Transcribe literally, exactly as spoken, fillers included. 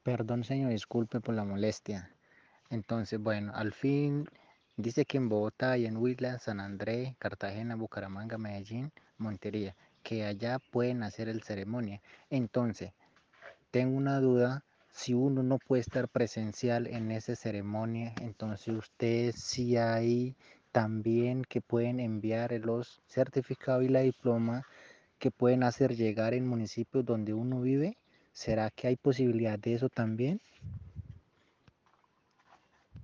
Perdón, señor, disculpe por la molestia. Entonces, bueno, al fin dice que en Bogotá y en Huila, San Andrés, Cartagena, Bucaramanga, Medellín, Montería, que allá pueden hacer el ceremonia. Entonces, tengo una duda, si uno no puede estar presencial en esa ceremonia, entonces ustedes sí hay también que pueden enviar los certificados y la diploma que pueden hacer llegar en municipios donde uno vive. ¿Será que hay posibilidad de eso también?